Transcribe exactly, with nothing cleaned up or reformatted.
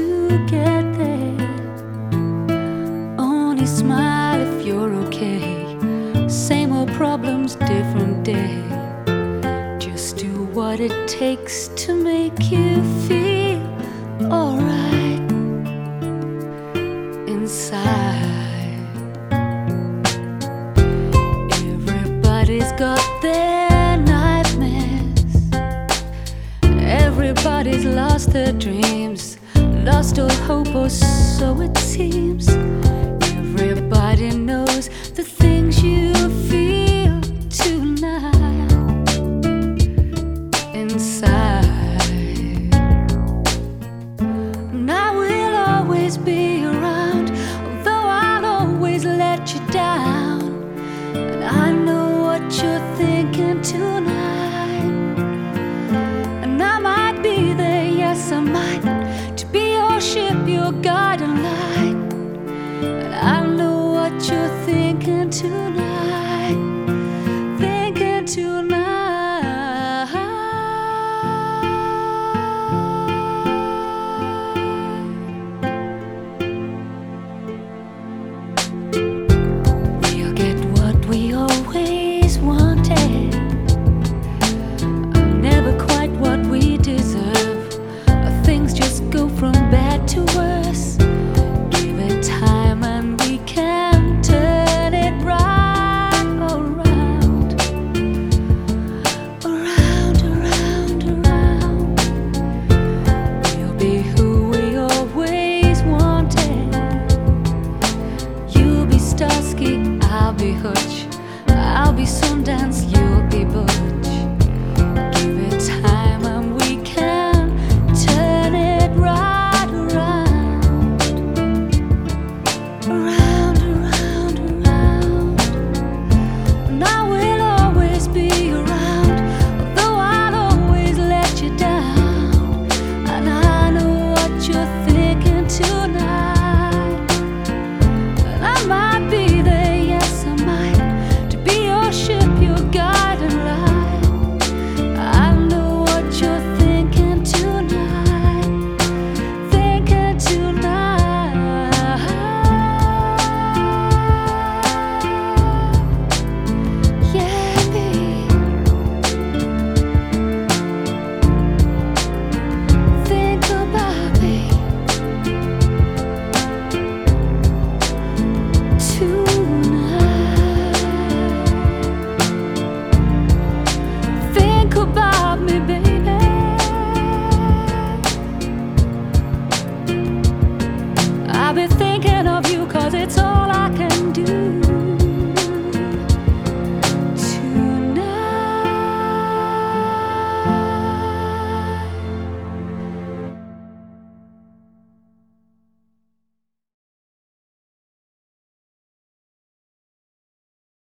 to get there. Only smile if you're okay. Same old problems, different day. Just do what it takes to make you feel alright inside. Everybody's got their nightmares. Everybody's lost their dreams, lost all hope, or so it seems. Everybody knows the things you feel tonight inside. And I will always be around, although I'll always let you down. And I know what you're thinking tonight. And I might be there, yes I might, to be your ship, your guiding light. But I know what you're thinking tonight, thinking tonight. We'll get what we always wanted, never quite what we deserve. Things just go from bad to worse. Give it time and we can turn it right around, around, around, around. We'll be who we always wanted. You'll be Starsky, I'll be Hutch. I'll be Sundance, you'll be Butch. Give it time and we can turn it right around, around, around, around. And I will always be around, although I'll always let you down. And I know what you're thinking tonight. And I might be there, yes I might, to be your ship, your guiding light. I know what you're thinking tonight, thinking tonight. Yeah, babe. Think about me tonight. Think about me, baby. I've been thinking